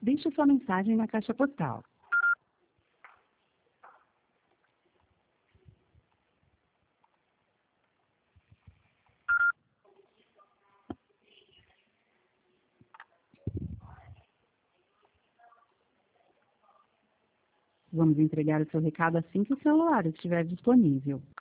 Deixe sua mensagem na caixa postal. Vamos entregar o seu recado assim que o celular estiver disponível.